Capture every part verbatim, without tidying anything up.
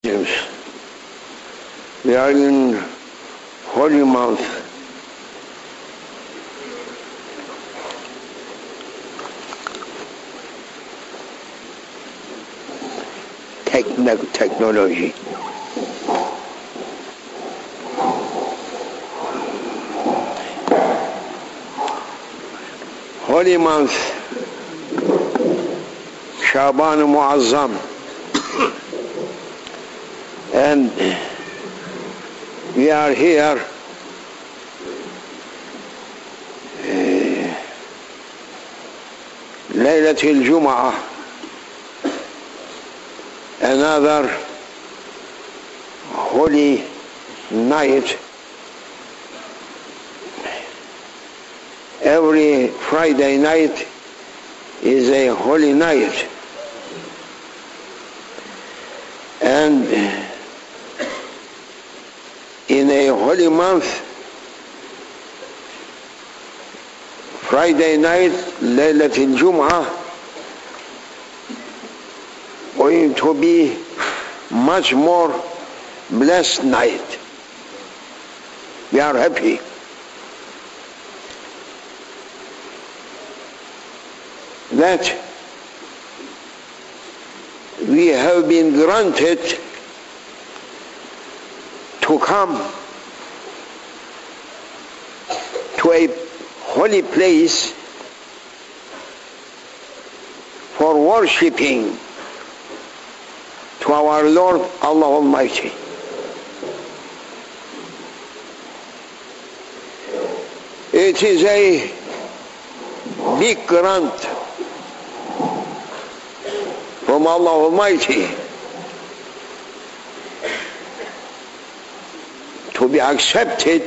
We are in holy month. Techno technology. Holy month, Shaban Muazzam. And we are here uh, Laylatul Jum'ah, another holy night. Every Friday night is a holy night. And in a holy month, Friday night, Laylatul Jum'ah, going to be much more blessed night. We are happy. That we have been granted to come to a holy place for worshipping to our Lord Allah Almighty. It is a big grant from Allah Almighty to be accepted,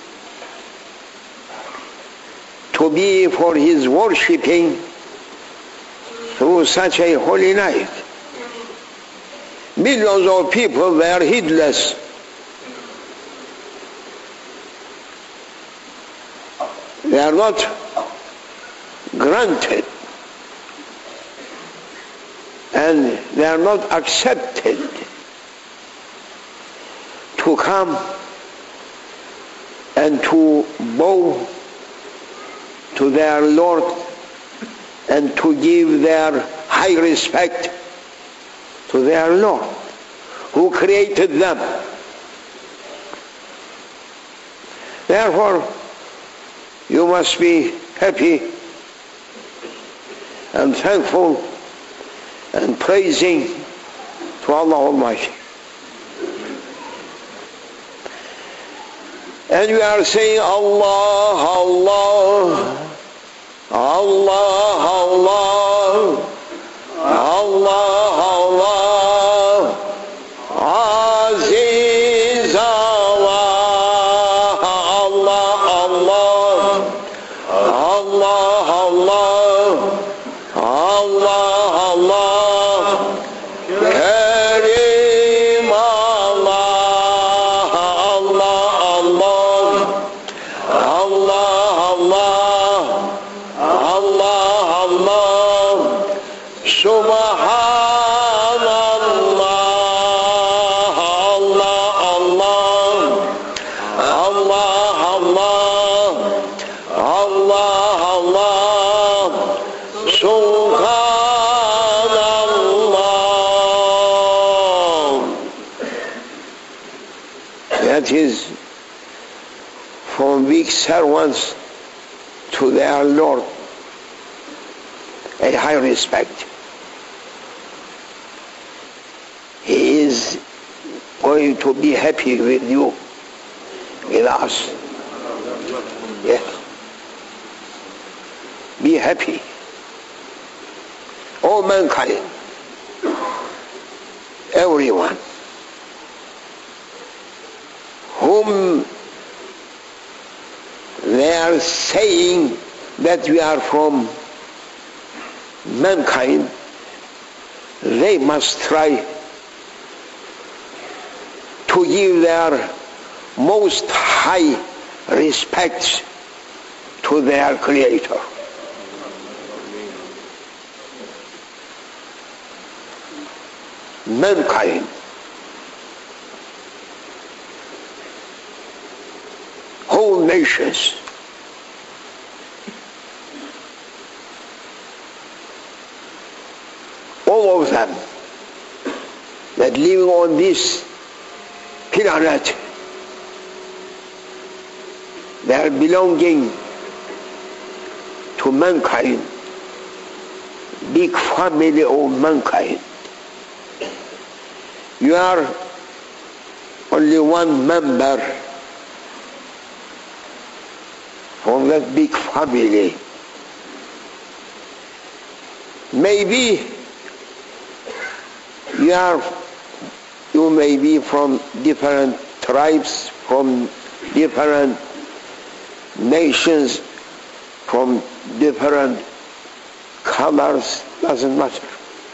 to be for His worshipping through such a holy night. Millions of people were heedless. They are not granted, and they are not accepted to come and to bow to their Lord and to give their high respect to their Lord who created them. Therefore, you must be happy and thankful and praising to Allah Almighty. And we are saying Allah, Allah, Allah, Allah, Allah, Allah, Aziz Allah, Allah, Allah, Allah, Allah, Allah, Allah, Karim Allah, Allah, Allah, Allah, Allah, Allah, Subhanallah, Allah, Allah, Allah, Allah, Allah, Subhanallah. That is from weak servants to their Lord, a high respect. He is going to be happy with you, with us. Yes. Be happy. All mankind, everyone whom they are saying that we are from mankind, they must try to give their most high respects to their Creator. Mankind, all nations. All of them that living on this planet, they are belonging to mankind, big family of mankind. You are only one member from that big family. Maybe you are, you may be from different tribes, from different nations, from different colors, doesn't matter.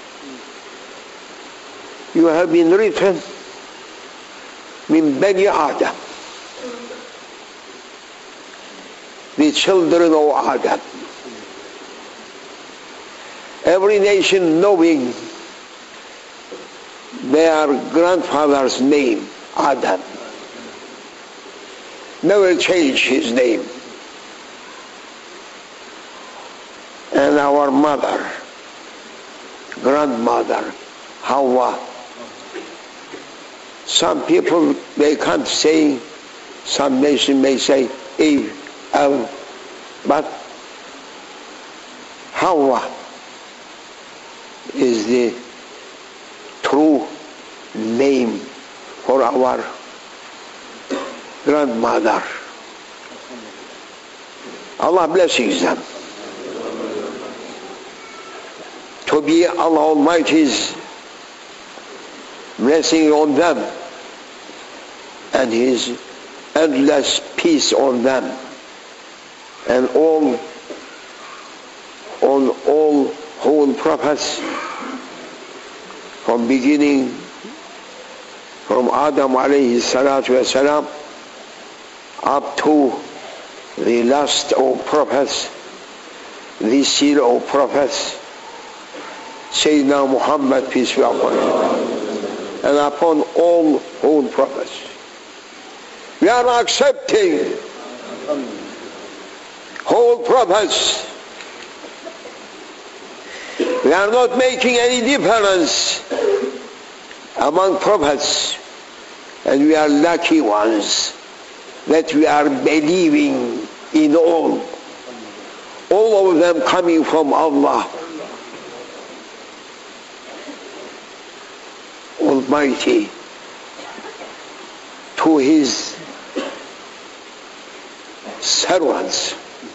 You have been written min Bani Adam, the children of Adam. Every nation knowing their grandfather's name, Adam, never change his name. And our mother, grandmother, Hawa. Some people, they can't say, some nation may say Eve, Eve, but Hawa is the true name for our grandmother. Allah blesses them. To be Allah Almighty's blessing on them and His endless peace on them and all on all whole prophets from beginning from Adam alayhi salatu wasalam up to the last of prophets, the seal of prophets, Sayyidina Muhammad, peace be upon him, and upon all whole prophets. We are accepting whole prophets. We are not making any difference among prophets, and we are lucky ones that we are believing in all. All of them coming from Allah Almighty to His servants.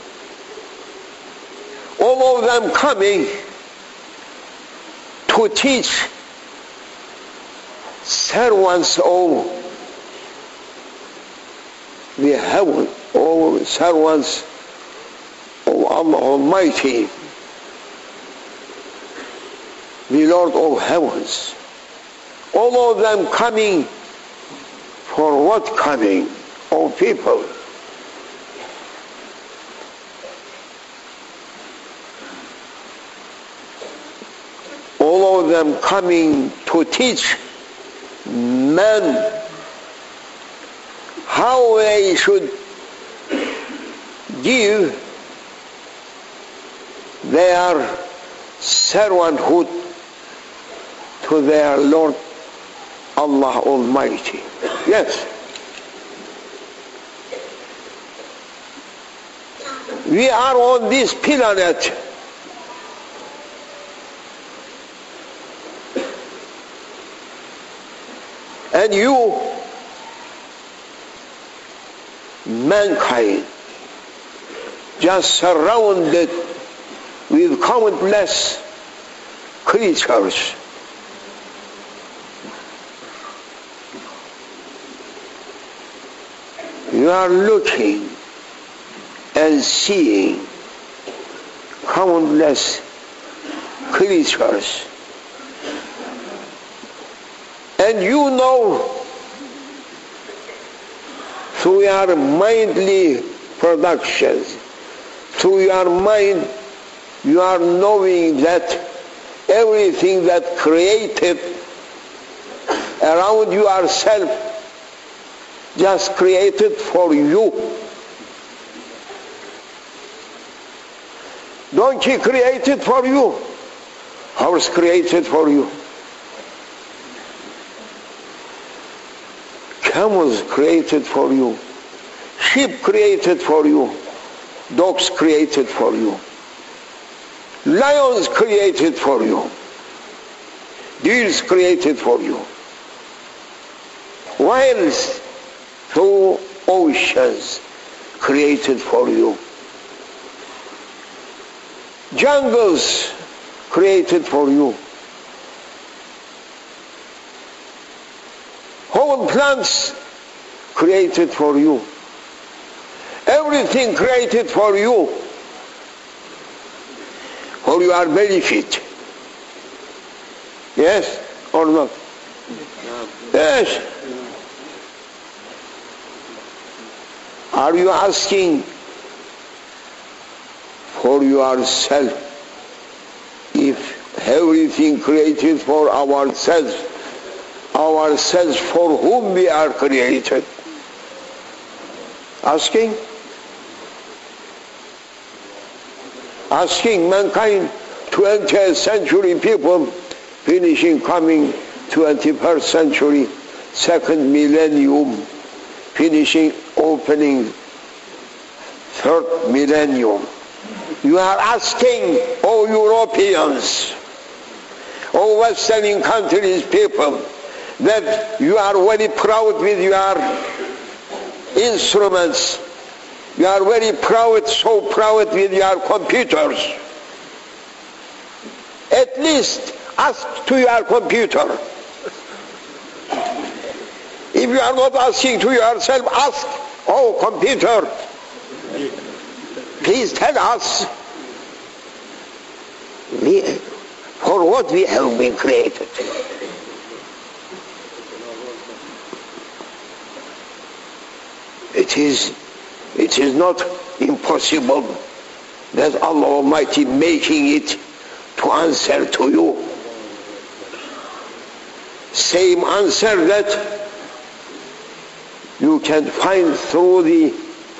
All of them coming to teach servants of the heaven, all servants of Allah Almighty, the Lord of heavens. All of them coming for what coming? Of people. All of them coming to teach men how they should give their servanthood to their Lord Allah Almighty. Yes. We are on this planet and you, mankind, just surrounded with countless creatures. You are looking and seeing countless creatures, and you know through your mindly productions, through your mind, you are knowing that everything that created around yourself just created for you Donkey created for you. Horse created for you. Camels created for you. Sheep created for you. Dogs created for you. Lions created for you. Deers created for you. Whales through oceans created for you. Jungles created for you. Whole plants created for you. Everything created for you, for your benefit. Yes or not? Yes. Are you asking for yourself if everything created for ourselves, ourselves for whom we are created? Asking? Asking mankind, twentieth century people, finishing coming twenty-first century, second millennium, finishing opening third millennium. You are asking, oh Europeans, oh Western countries people, that you are very proud with your instruments. You are very proud, so proud with your computers. At least ask to your computer. If you are not asking to yourself, ask, oh computer, please tell us we, for what we have been created. It is It is not impossible that Allah Almighty making it to answer to you. Same answer that you can find through the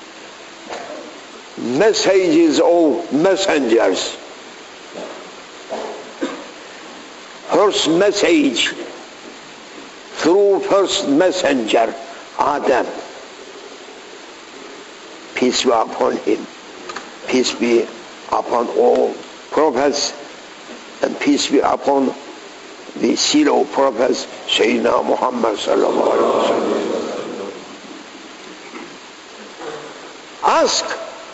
messages of messengers. First message through first messenger, Adam. Peace be upon him. Peace be upon all prophets, and peace be upon the seal of prophets, Sayyidina Muhammad sallallahu alaihi wasallam. Ask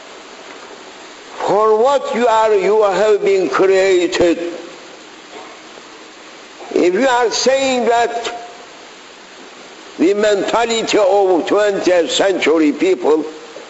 for what you are, you have been created. If you are saying that the mentality of twentieth century people,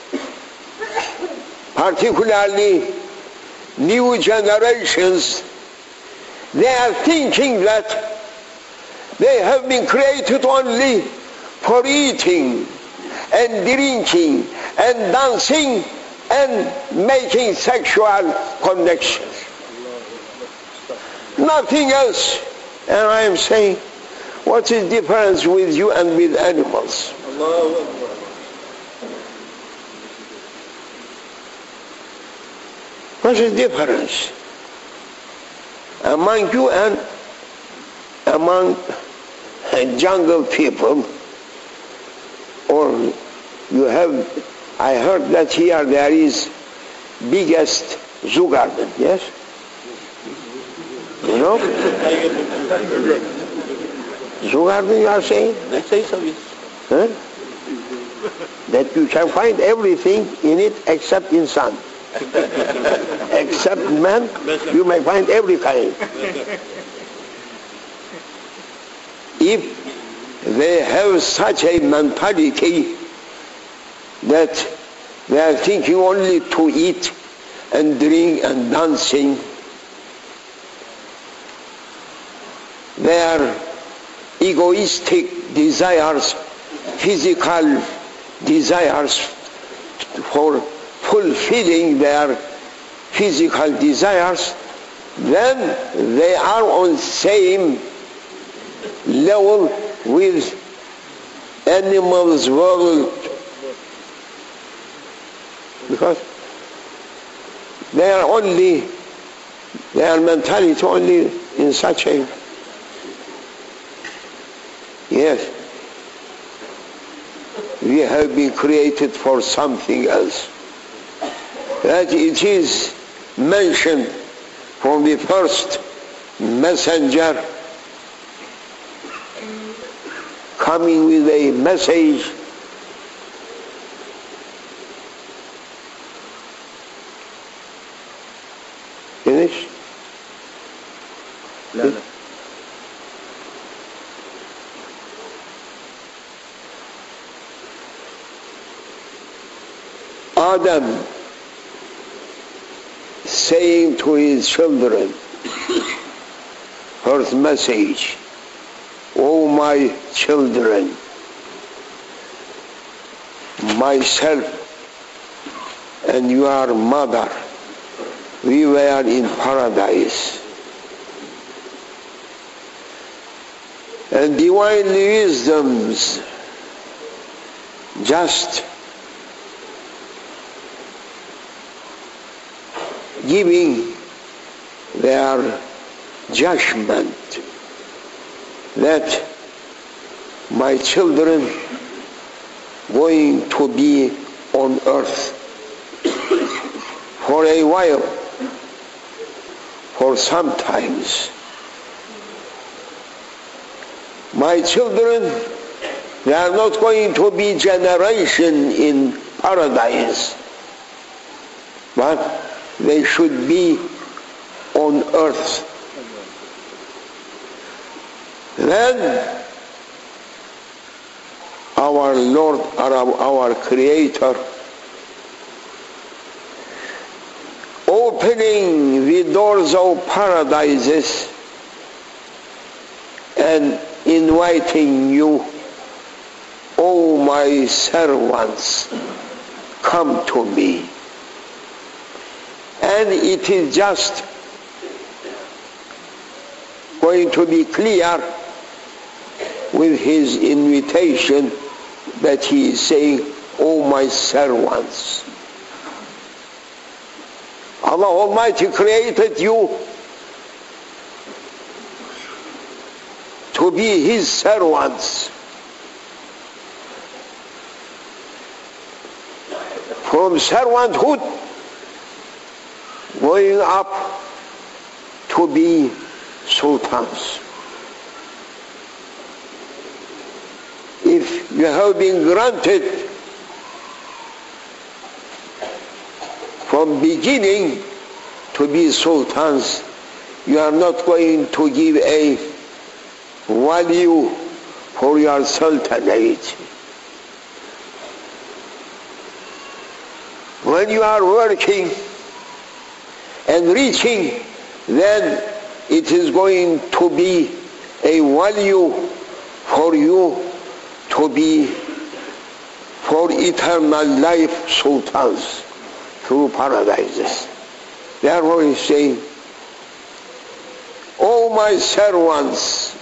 particularly new generations, they are thinking that they have been created only for eating and drinking and dancing and making sexual connections. Nothing else. And I am saying, what is the difference with you and with animals? What is the difference among you and among jungle people? Or you have, I heard that here there is biggest zoo garden, yes? You know? Zoo garden you are saying? I say so, yes. Huh? That you can find everything in it except in sun. Except man, you may find every kind. If they have such a mentality that they are thinking only to eat and drink and dancing, their egoistic desires, physical desires for fulfilling their physical desires, then they are on same level with animals world. Because They are only, their mentality only in such a, yes, we have been created for something else. That it is mentioned from the first messenger coming with a message. Finish? لا لا. Adam saying to his children, first message, "O my children, myself and your mother, we were in paradise, and divine wisdoms just giving their judgment that my children going to be on earth for a while, for some times. My children, they are not going to be generation in paradise, but they should be on earth. Then our Lord, our Creator, opening the doors of paradises and inviting you, "O my servants, come to me." And it is just going to be clear with his invitation that he is saying, "O my servants." Allah Almighty created you to be his servants. From servanthood going up to be sultans. If you have been granted from beginning to be sultans, you are not going to give a value for your sultanate. When you are working and reaching, then it is going to be a value for you to be for eternal life sultans through paradises. Therefore he is saying, "O my servants,"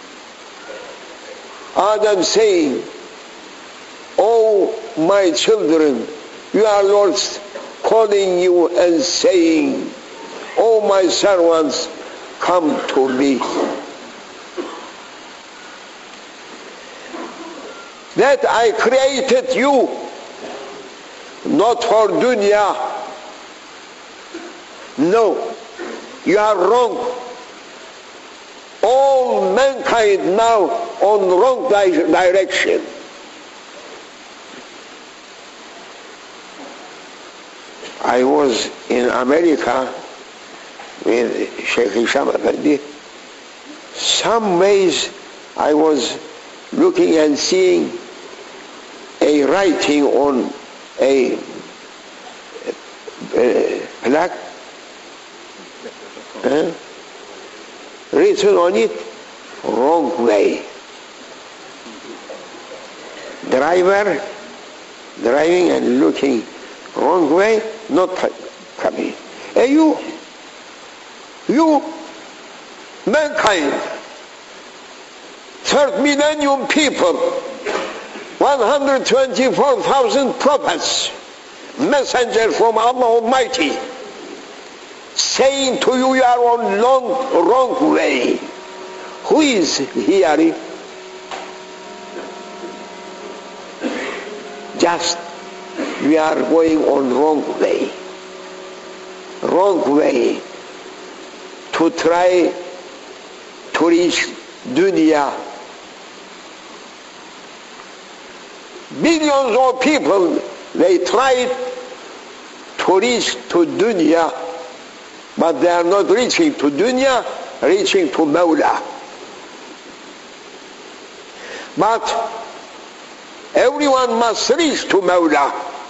Adam saying, "O my children," your Lord calling you and saying, "O my servants, come to me." That I created you not for dunya. No, you are wrong. All mankind now on wrong di- direction. I was in America with Sheikh Hisham Effendi. Some ways I was looking and seeing a writing on a, a plaque, eh? written on it, "Wrong way." Driver driving and looking wrong way, not coming. Hey, you, you, mankind, third millennium people, one hundred twenty-four thousand prophets, messengers from Allah Almighty, saying to you, you are on long, wrong way. Who is hearing? Just we are going on wrong way. Wrong way to try to reach dunya. Billions of people, they try to reach to dunya, but they are not reaching to dunya, reaching to Mawla. But everyone must reach to Mawla.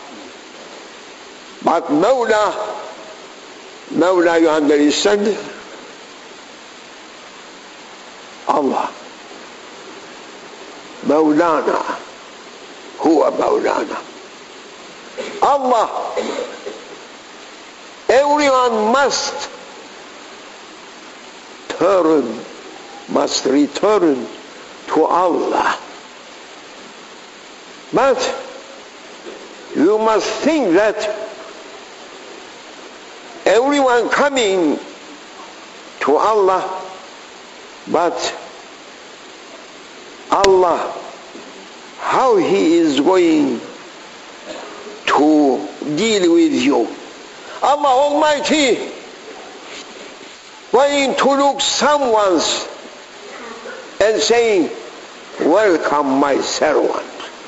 But Mawla, Mawla, you understand? Allah. Mawlana. Huwa Mawlana. Allah. Everyone must turn, must return to Allah. But you must think that everyone coming to Allah, but Allah, how He is going to deal with you? Allah Almighty going to look someone's and saying, welcome my servant.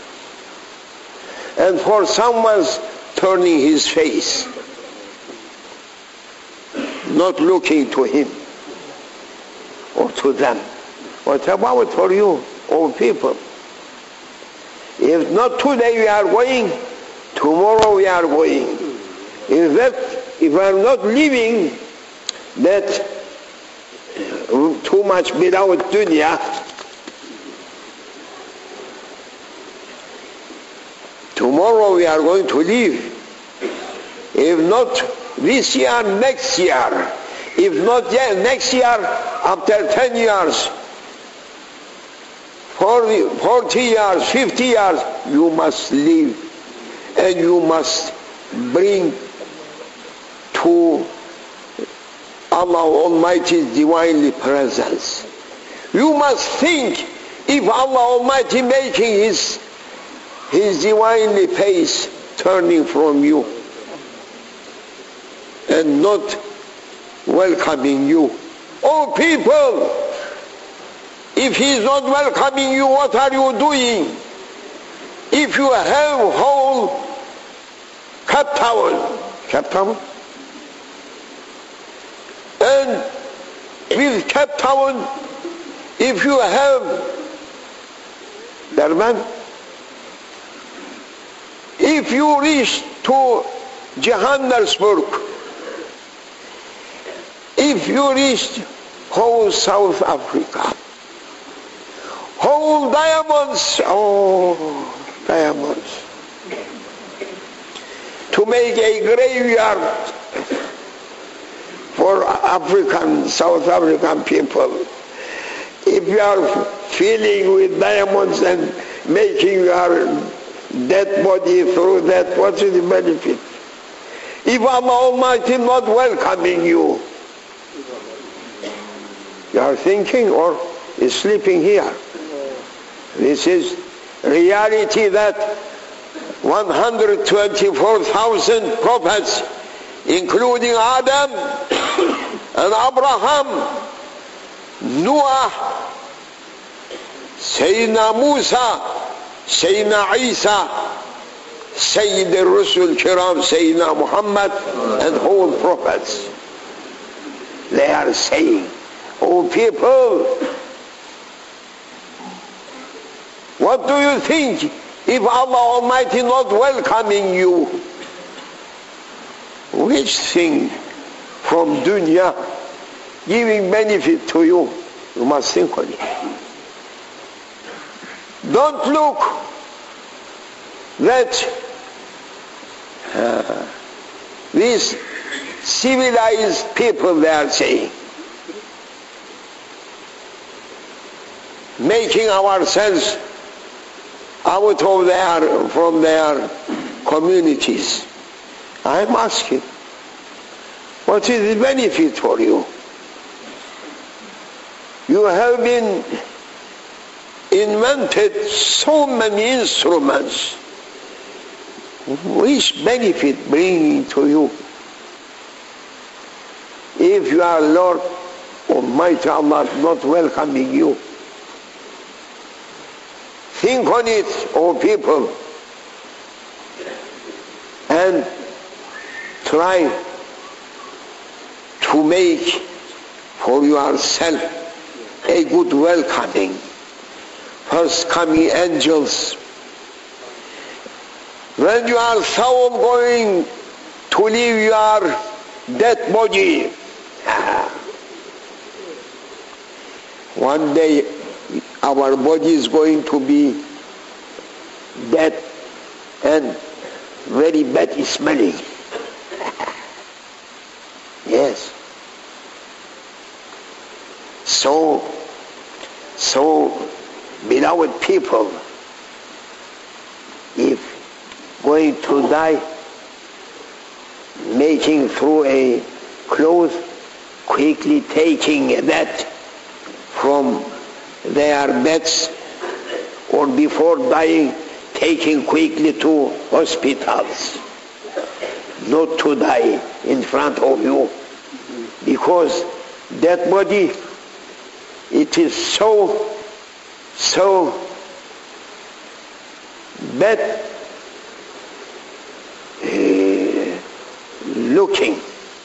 And for someone's turning his face, not looking to him or to them. What about for you, all people? If not today we are going, tomorrow we are going. In fact, if we are not living that too much without dunya, tomorrow we are going to live. If not this year, next year. If not yet, next year, after ten years, forty, forty years, fifty years, you must live. And you must bring to Allah Almighty's divinely presence. You must think, if Allah Almighty making His His divinely face turning from you and not welcoming you. Oh people, if He is not welcoming you, what are you doing? If you have whole Cape Town, Cape Town, and with Cape Town, if you have Durban, if you reach to Johannesburg, if you reach whole South Africa, whole diamonds, oh, diamonds, to make a graveyard for African, South African people. If you are filling with diamonds and making your dead body through that, what is the benefit? If Allah Almighty not welcoming you, you are thinking or is sleeping here. This is reality that one hundred twenty-four thousand prophets, including Adam and Abraham, Noah, Sayyidina Musa, Sayyidina Isa, Sayyid al-Rusul Kiram, Sayyidina Muhammad, and whole prophets. They are saying, oh people, what do you think if Allah Almighty not welcoming you? Which thing from dunya giving benefit to you? You must think on it. Don't look that uh, these civilized people, they are saying, making ourselves out of their, from their communities. I'm asking, What is the benefit for you? You have been invented so many instruments. Which benefit bringing to you? If you are Lord Almighty Allah not welcoming you, think on it, O people, and try to make for yourself a good welcoming. First coming angels. When you are soul going to leave your dead body, one day our body is going to be dead and very bad smelling. Yes. So, so beloved people, if going to die, making through a cloth, quickly taking that from their beds, or before dying, taking quickly to hospitals, not to die in front of you, because that body, it is so, so bad uh, looking.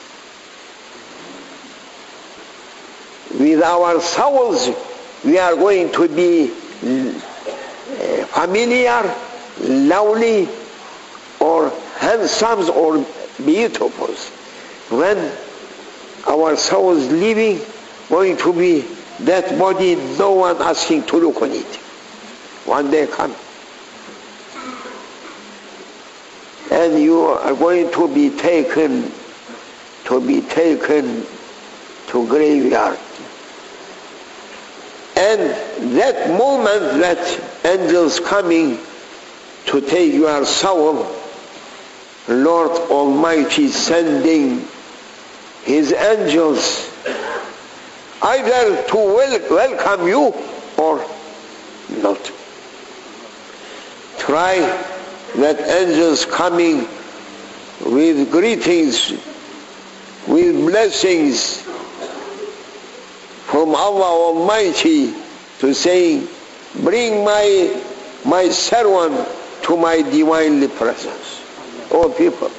With our souls, we are going to be uh, familiar, lovely, or handsome, or beautiful. When our souls living, going to be that body, no one asking to look on it. One day come, and you are going to be taken, to be taken to graveyard. And that moment that angels coming to take your soul, Lord Almighty sending His angels either to wel welcome you or not. Try that angels coming with greetings, with blessings from Allah Almighty to say, bring my, my servant to my divinely presence. Oh people,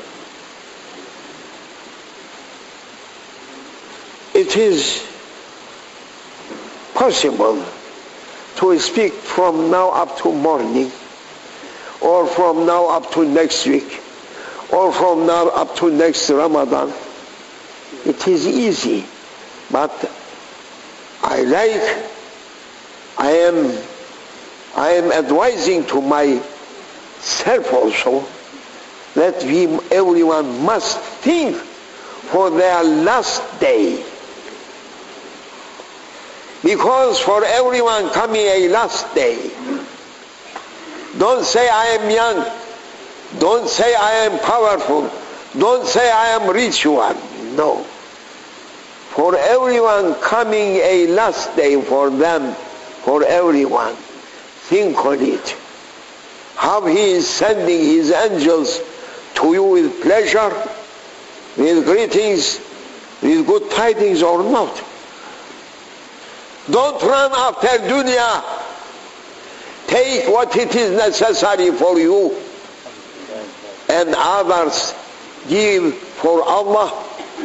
it is possible to speak from now up to morning, or from now up to next week, or from now up to next Ramadan. It is easy, but I like, I am, I am advising to myself also that we, everyone must think for their last day. Because for everyone coming a last day. Don't say I am young. Don't say I am powerful. Don't say I am rich one. No. For everyone coming a last day for them, for everyone. Think on it. How He is sending His angels to you with pleasure, with greetings, with good tidings or not. Don't run after dunya. Take what it is necessary for you, and others give for Allah.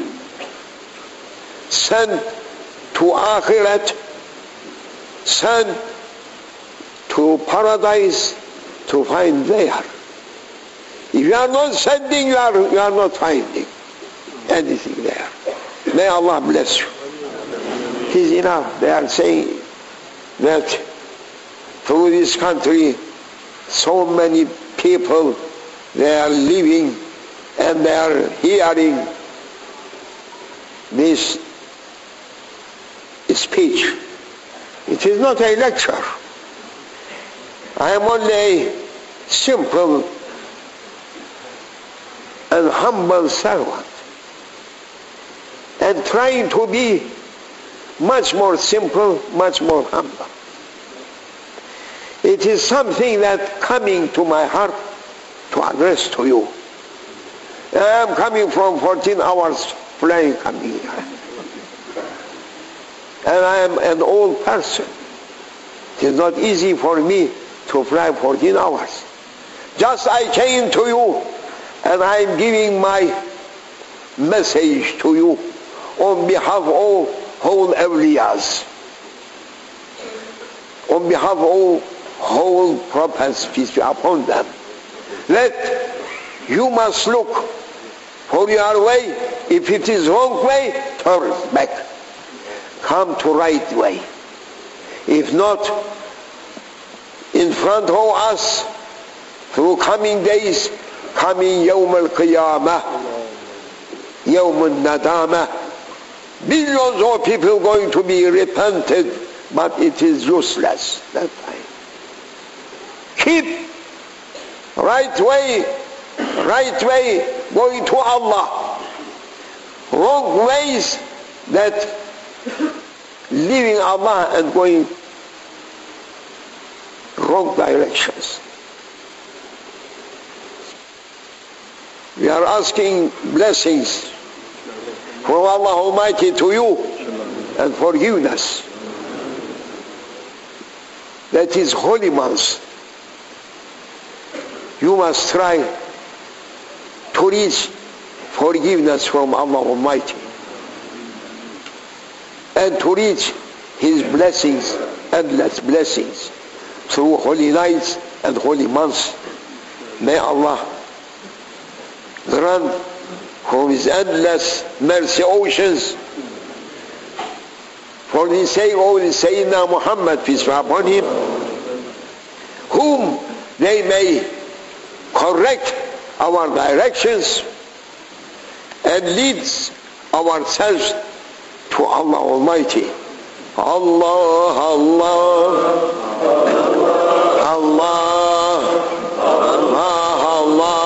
Send to Akhirat, send to paradise to find there. If you are not sending, you are, you are not finding anything there. May Allah bless you. It is enough. They are saying that through this country, so many people, they are living and they are hearing this speech. It is not a lecture. I am only a simple and humble servant. and trying to be much more simple, much more humble. It is something that coming to my heart to address to you. I am coming from fourteen hours flying coming here. And I am an old person. It is not easy for me to fly fourteen hours. Just I came to you and I am giving my message to you on behalf of all whole awliyas, on behalf of all whole prophets, peace be upon them. That you must look for your way. If it is wrong way, turn back. Come to right way. If not, in front of us, through coming days, coming Yawm al-Qiyamah, Yawm al-Nadamah, millions of people going to be repented, but it is useless that time. Keep right way, right way, going to Allah. Wrong ways that leaving Allah and going wrong directions. We are asking blessings from Allah Almighty to you and forgiveness. That is holy month. You must try to reach forgiveness from Allah Almighty and to reach His blessings, endless blessings, through holy nights and holy months. May Allah grant from His endless mercy oceans, for the sake of Sayyidina Muhammad, peace be upon him, whom they may correct our directions and leads ourselves to Allah Almighty. Allah, Allah, Allah, Allah, Allah.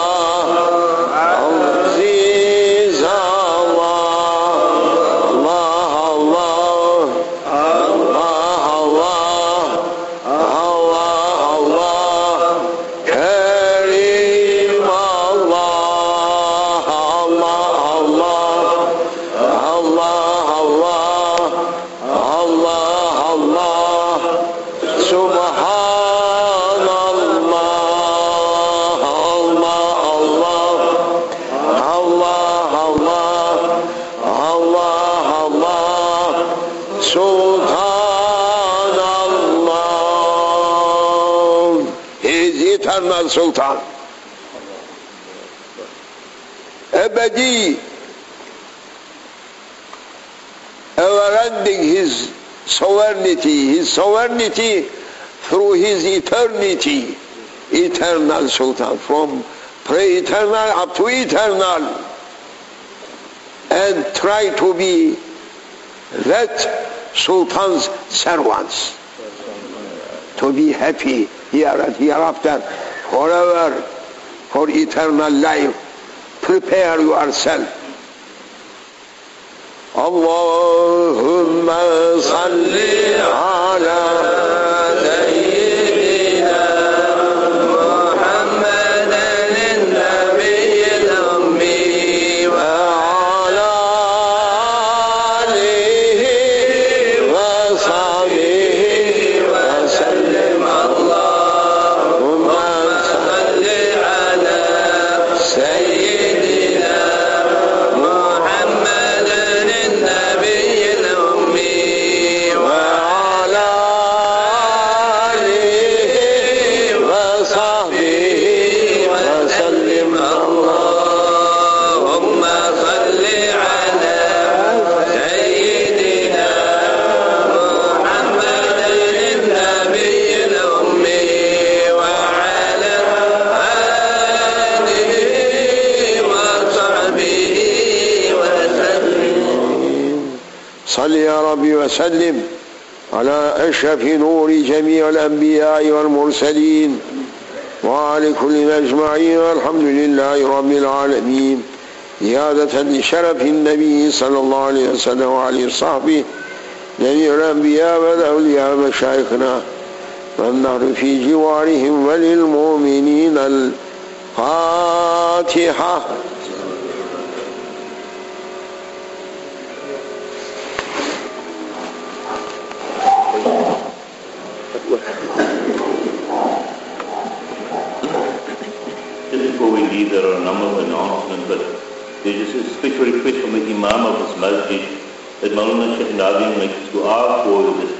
Sultan, ebedi, ever-ending His sovereignty, His sovereignty through His eternity, eternal Sultan, from pre-eternal up to eternal, and try to be that Sultan's servants, to be happy here and hereafter, forever, for eternal life. Prepare yourself. Allahumma salli ala Sayyidina Muhammadin al-Nabiyil Ummi wa ala alihi wa sahbihi wa sallim. صل يا ربي وسلم على أشرف نور جميع الأنبياء والمرسلين وعلى كل أجمعين والحمد لله رب العالمين زيادة لشرف النبي صلى الله عليه وسلم وعلى صحبه جميع الأنبياء والأولياء مشايخنا والنهر في جوارهم وللمؤمنين. الفاتحة. Just before we leave, there are a number of announcements, but there's just a special request from the Imam of this masjid that Maulana Sheikh Nabi makes dua for this